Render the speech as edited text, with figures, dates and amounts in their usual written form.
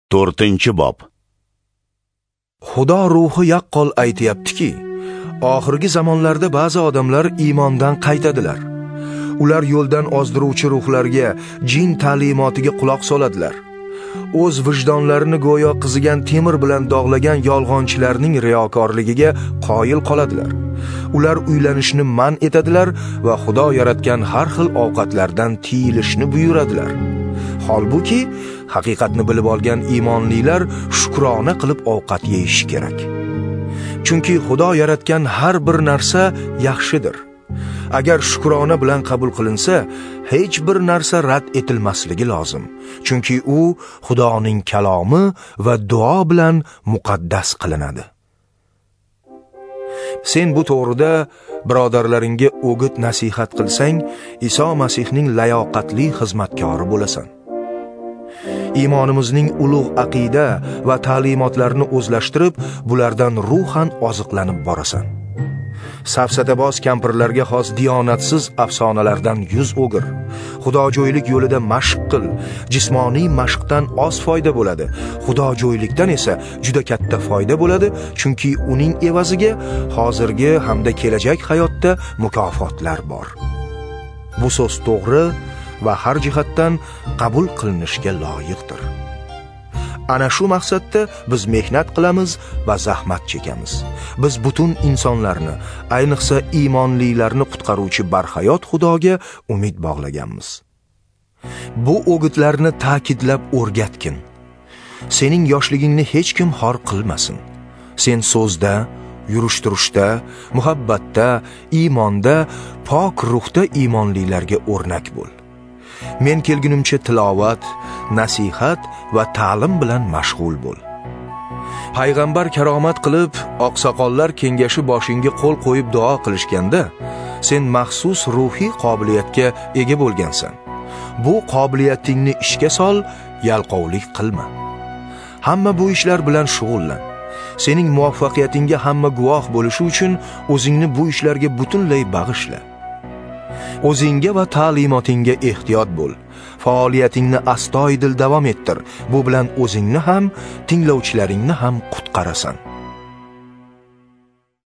4-bob. Xudo ruhi yaqqol aytayaptiki, oxirgi zamonlarda ba'zi odamlar iymondan qaytadilar. Ular yo'ldan ozdiruvchi ruhlarga, jin ta'limotiga quloq soladilar. O'z vijdonlarini go'yo qizigan temir bilan dog'lagan yolg'onchilarning riyokorligiga qoyil qoladilar. Ular uylanishni man etadilar va Xudo yaratgan har xil ovqatlardan tiyilishni buyuradilar. Holbuki, haqiqatni bilib olgan iymonlilar shukrona qilib ovqat yeyishi kerak. Chunki Xudo yaratgan har bir narsa yaxshidir. Agar shukrona bilan qabul qilinsa, hech bir narsa rad etilmasligi lozim. Chunki u Xudoning kalomi va duo bilan muqaddas qilinadi. Sen bu to'g'rida birodarlaringga o'git nasihat qilsang, Iso Masihning layoqatli xizmatkori bo'lasan. Iymonimizning ulug' aqida va ta'limotlarini o'zlashtirib, bulardan ruhan oziqlanib borasan. Safsataboz kampirlarga xos diyonatsiz afsonalardan yuz o'gir. Xudojo'ylik yo'lida mashq qil. Jismoniy mashqdan oz foyda bo'ladi. Xudojo'ylikdan esa juda katta foyda bo'ladi, chunki uning evaziga hozirgi hamda kelajak hayotda mukofotlar bor. Bu so'z to'g'ri va har jihatdan qabul qilinishga loyiqdir. Ana shu maqsadda biz mehnat qilamiz va zahmat chekamiz. Biz butun insonlarni, ayniqsa iymonlilarni qutqaruvchi barhayot Xudoga umid bog'laganmiz. Bu o'gitlarni ta'kidlab o'rgatgin. Sening yoshligingni hech kim xor qilmasin. Sen so'zda, yurish-turishda, muhabbatda, iymonda, pok ruhda iymonlilarga o'rnak bo'l. Men kelgunimcha tilovat, nasihat va ta'lim bilan mashg'ul bo'l. Payg'ambar karomat qilib, oqsoqollar kengashi boshingga qo'l qo'yib duo qilishganda, sen maxsus ruhiy qobiliyatga ega bo'lgansan. Bu qobiliyatingni ishga sol, yalqovlik qilma. Hamma bu ishlar bilan shug'ullan. Sening muvaffaqiyatingga hamma guvoh bo'lishi uchun o'zingni bu ishlarga butunlay bag'ishla. O'zingga va ta'limotingga ehtiyot bo'l. Faoliyatingni astoydil davom ettir. Bu bilan o'zingni ham, tinglovchilaringni ham qutqarasan.